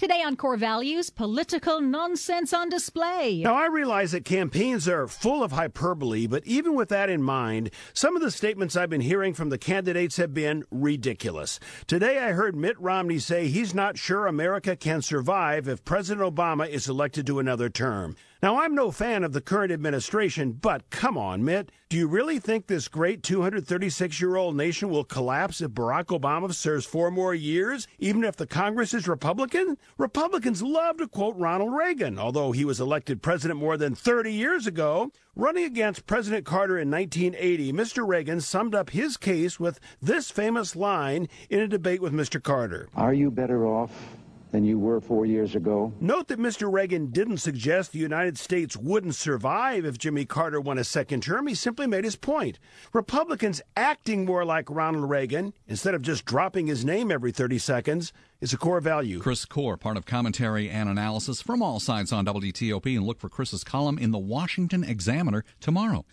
Today on Core Values, political nonsense on display. Now, I realize that campaigns are full of hyperbole, but even with that in mind, some of the statements I've been hearing from the candidates have been ridiculous. Today, I heard Mitt Romney say he's not sure America can survive if President Obama is elected to another term. Now, I'm no fan of the current administration, but come on, Mitt. Do you really think this great 236-year-old nation will collapse if Barack Obama serves 4 more years, even if the Congress is Republican? Republicans love to quote Ronald Reagan, although he was elected president more than 30 years ago. Running against President Carter in 1980, Mr. Reagan summed up his case with this famous line in a debate with Mr. Carter. Are you better off than you were 4 years ago? Note that Mr. Reagan didn't suggest the United States wouldn't survive if Jimmy Carter won a second term. He simply made his point. Republicans acting more like Ronald Reagan, instead of just dropping his name every 30 seconds, is a core value. Chris Core, part of commentary and analysis from all sides on WTOP. And look for Chris's column in the Washington Examiner tomorrow.